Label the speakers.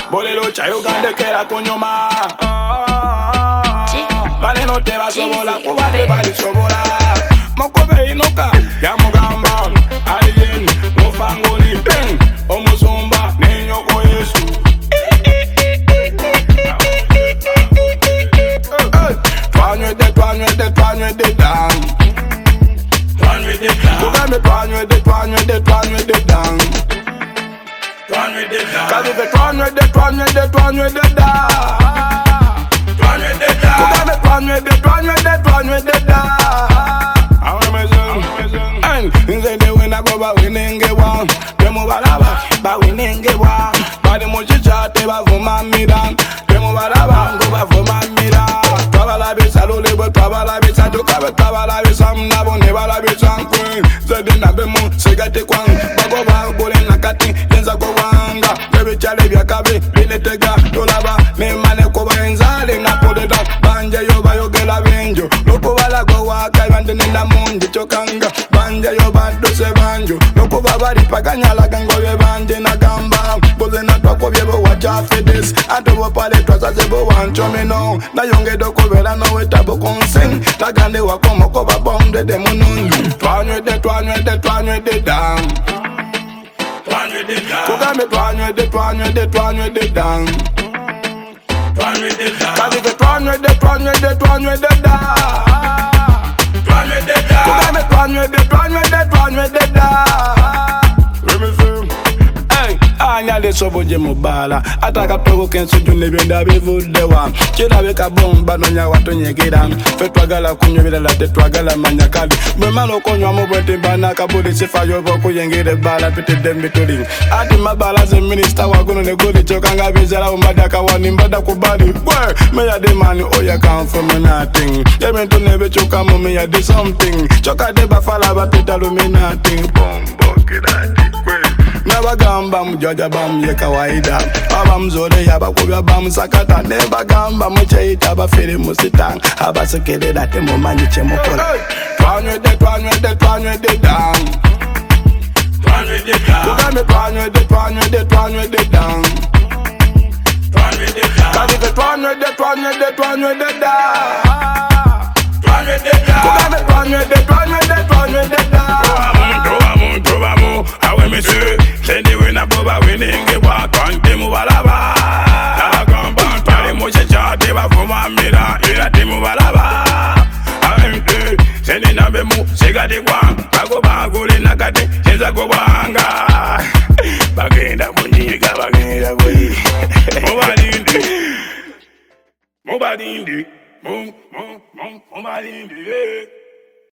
Speaker 1: Bolero chayo gande kera kunyuma. Vale no te va sobola, kubale bali sobola. Mokobe inoka, ya mugamba. Alien, mufangoli, bang. Omuzumba, nenyoko yesu. Twanwe de down. Kugame twanwe de down. Kazi fe twanwe de down. Kugame twanwe de down. Nze de wina go ba winenge wa. Demo balaba ba winenge wa. Badi mochicha te ba vuma miran. Demo balaba go ba vuma miran. Twabala bisa lole bo twabala bisa tukabe twabala bisa mnabo ne bala bisa nkwe. Zede na bemo segate kwang. Bago ba gole nakati yenza go wanga. Bebe chale bya kabe bile tega dolaba. Me mane ko ba enzale na podeda. Banje yo ba yo gela benjo. Loko bala go wa kai bande nenda munje chokanga. Banje yo ba dose banjo. Loko baba di paganyala gango be banje na gamba. Boze na twako byebo wacha fedes. Atobo pale twaza zebo wancho me no. Na yonge doko vela no wetabo consent. Tagande wako moko ba bonde de munungu. Twanwe de down. Kugame twanwe de down. Kazi ke twanwe de down. Kugame twanwe de down. Anyale soboje mubala ataka togo kenso june benda bevude wa kira beka bomba no nya wato nyegera fe twagala kunyobera la te twagala manyakali mwe malo konywa mobwete bana kabuli sifa yobo kuyengere bala pete dembe toling ati mabala ze minister wagono ne goli chokanga bizala umadaka wani mbada kubali boy me ya de mani oya come from nothing yemento nebe choka mo me ya de something choka de bafala ba peta luminating bombo kidati Nebagamba mjaja bam ye kawaida abamzole yabakubya bamusakata nebagamba mucheita bafere musitang abasekele date mumanyi chemukola twanwe de down. Kugame twanwe de down. Kazi fe twanwe de down. Kugame twanwe de down. Trovamu, awe monsieur. Sende wina boba winenge wa kwante mubalaba. Nala gamba pale moche chate ba fuma mira ira te mubalaba. Awe sende nambe mu segade kwa bago bagule nakate cheza go banga. Bagenda kunyiga Mubadindi. Mubadindi.